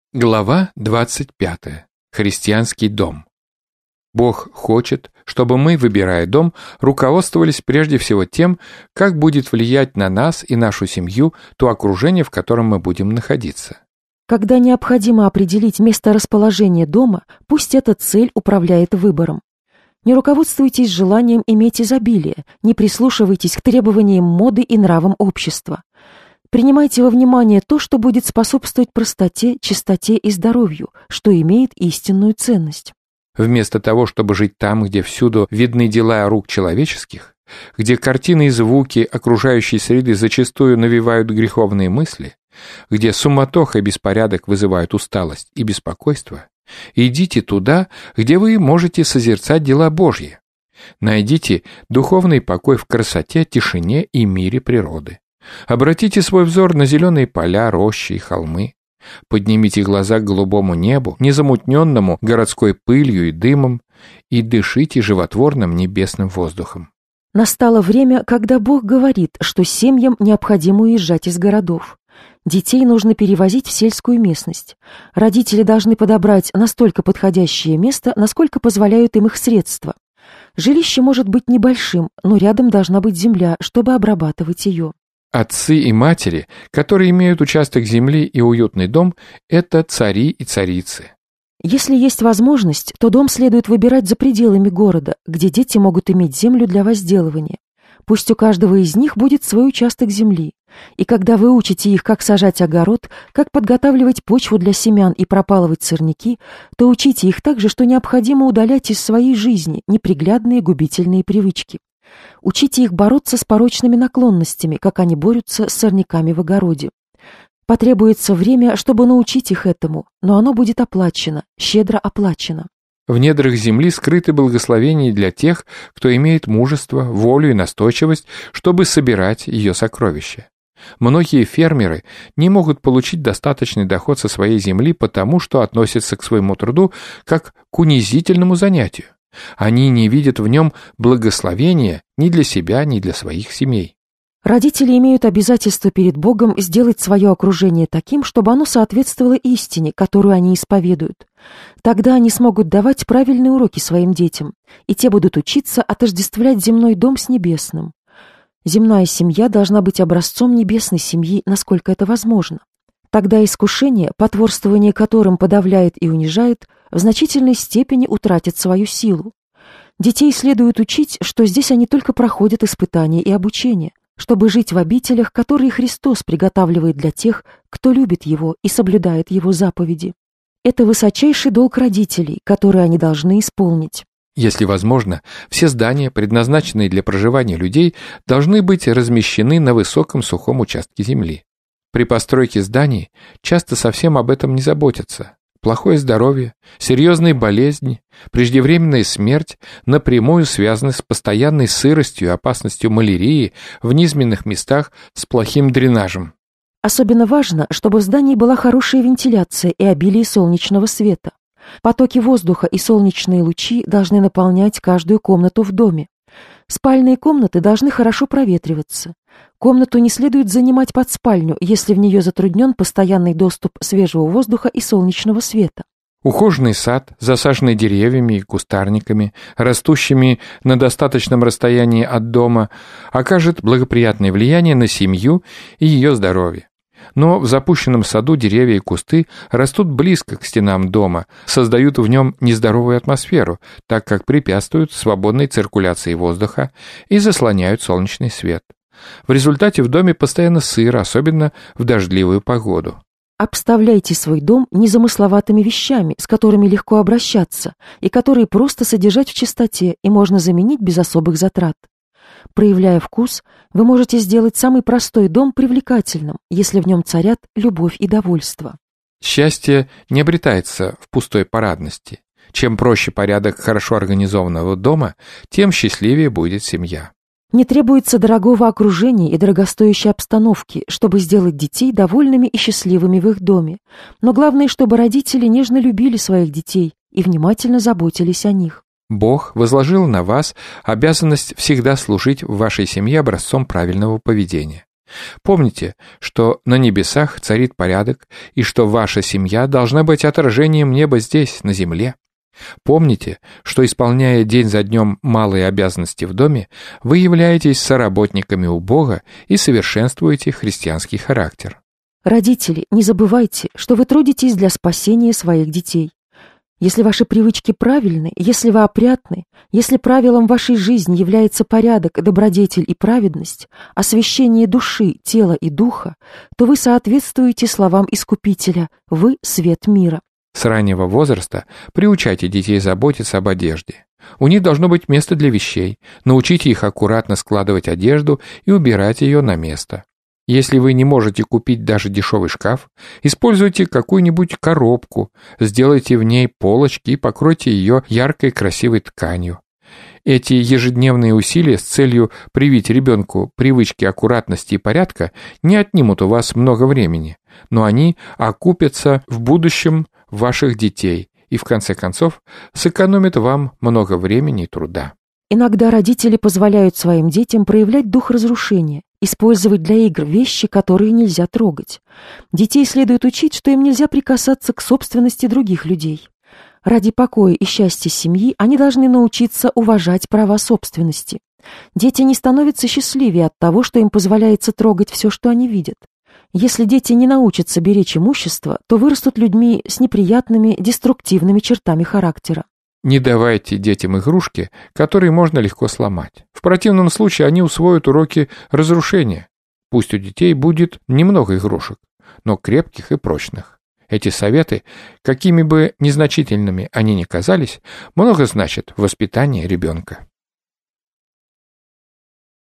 Глава 25. Христианский дом. Бог хочет, чтобы мы, выбирая дом, руководствовались прежде всего тем, как будет влиять на нас и нашу семью то окружение, в котором мы будем находиться. Когда необходимо определить месторасположение дома, пусть эта цель управляет выбором. Не руководствуйтесь желанием иметь изобилие, не прислушивайтесь к требованиям моды и нравам общества. Принимайте во внимание то, что будет способствовать простоте, чистоте и здоровью, что имеет истинную ценность. Вместо того, чтобы жить там, где всюду видны дела рук человеческих, где картины и звуки окружающей среды зачастую навевают греховные мысли, где суматоха и беспорядок вызывают усталость и беспокойство, идите туда, где вы можете созерцать дела Божьи. Найдите духовный покой в красоте, тишине и мире природы. Обратите свой взор на зеленые поля, рощи и холмы. Поднимите глаза к голубому небу, незамутненному городской пылью и дымом, и дышите животворным небесным воздухом. Настало время, когда Бог говорит, что семьям необходимо уезжать из городов. Детей нужно перевозить в сельскую местность. Родители должны подобрать настолько подходящее место, насколько позволяют им их средства. Жилище может быть небольшим, но рядом должна быть земля, чтобы обрабатывать ее. Отцы и матери, которые имеют участок земли и уютный дом, это цари и царицы. Если есть возможность, то дом следует выбирать за пределами города, где дети могут иметь землю для возделывания. Пусть у каждого из них будет свой участок земли. И когда вы учите их, как сажать огород, как подготавливать почву для семян и пропалывать сорняки, то учите их также, что необходимо удалять из своей жизни неприглядные губительные привычки. Учите их бороться с порочными наклонностями, как они борются с сорняками в огороде. Потребуется время, чтобы научить их этому, но оно будет оплачено, щедро оплачено. В недрах земли скрыты благословения для тех, кто имеет мужество, волю и настойчивость, чтобы собирать ее сокровища. Многие фермеры не могут получить достаточный доход со своей земли, потому что относятся к своему труду как к унизительному занятию. Они не видят в нем благословения ни для себя, ни для своих семей. Родители имеют обязательство перед Богом сделать свое окружение таким, чтобы оно соответствовало истине, которую они исповедуют. Тогда они смогут давать правильные уроки своим детям, и те будут учиться отождествлять земной дом с небесным. Земная семья должна быть образцом небесной семьи, насколько это возможно. Тогда искушение, потворствование которым подавляет и унижает, в значительной степени утратит свою силу. Детей следует учить, что здесь они только проходят испытания и обучение, чтобы жить в обителях, которые Христос приготавливает для тех, кто любит Его и соблюдает Его заповеди. Это высочайший долг родителей, который они должны исполнить. Если возможно, все здания, предназначенные для проживания людей, должны быть размещены на высоком сухом участке земли. При постройке зданий часто совсем об этом не заботятся. Плохое здоровье, серьезные болезни, преждевременная смерть напрямую связаны с постоянной сыростью и опасностью малярии в низменных местах с плохим дренажем. Особенно важно, чтобы в здании была хорошая вентиляция и обилие солнечного света. Потоки воздуха и солнечные лучи должны наполнять каждую комнату в доме. Спальные комнаты должны хорошо проветриваться. Комнату не следует занимать под спальню, если в нее затруднен постоянный доступ свежего воздуха и солнечного света. Ухоженный сад, засаженный деревьями и кустарниками, растущими на достаточном расстоянии от дома, окажет благоприятное влияние на семью и ее здоровье. Но в запущенном саду деревья и кусты растут близко к стенам дома, создают в нем нездоровую атмосферу, так как препятствуют свободной циркуляции воздуха и заслоняют солнечный свет. В результате в доме постоянно сыро, особенно в дождливую погоду. Обставляйте свой дом незамысловатыми вещами, с которыми легко обращаться, и которые просто содержать в чистоте и можно заменить без особых затрат. Проявляя вкус, вы можете сделать самый простой дом привлекательным, если в нем царят любовь и довольство. Счастье не обретается в пустой парадности. Чем проще порядок хорошо организованного дома, тем счастливее будет семья. Не требуется дорогого окружения и дорогостоящей обстановки, чтобы сделать детей довольными и счастливыми в их доме. Но главное, чтобы родители нежно любили своих детей и внимательно заботились о них. Бог возложил на вас обязанность всегда служить в вашей семье образцом правильного поведения. Помните, что на небесах царит порядок, и что ваша семья должна быть отражением неба здесь, на земле. Помните, что, исполняя день за днем малые обязанности в доме, вы являетесь соработниками у Бога и совершенствуете христианский характер. Родители, не забывайте, что вы трудитесь для спасения своих детей. Если ваши привычки правильны, если вы опрятны, если правилом вашей жизни является порядок, добродетель и праведность, освящение души, тела и духа, то вы соответствуете словам Искупителя «Вы — свет мира». С раннего возраста приучайте детей заботиться об одежде. У них должно быть место для вещей, научите их аккуратно складывать одежду и убирать ее на место. Если вы не можете купить даже дешевый шкаф, используйте какую-нибудь коробку, сделайте в ней полочки и покройте ее яркой красивой тканью. Эти ежедневные усилия с целью привить ребенку привычки аккуратности и порядка не отнимут у вас много времени, но они окупятся в будущем ваших детей и, в конце концов, сэкономят вам много времени и труда. Иногда родители позволяют своим детям проявлять дух разрушения, использовать для игр вещи, которые нельзя трогать. Детей следует учить, что им нельзя прикасаться к собственности других людей. Ради покоя и счастья семьи они должны научиться уважать права собственности. Дети не становятся счастливее от того, что им позволяется трогать все, что они видят. Если дети не научатся беречь имущество, то вырастут людьми с неприятными, деструктивными чертами характера. Не давайте детям игрушки, которые можно легко сломать. В противном случае они усвоят уроки разрушения. Пусть у детей будет немного игрушек, но крепких и прочных. Эти советы, какими бы незначительными они ни казались, много значат в воспитании ребенка.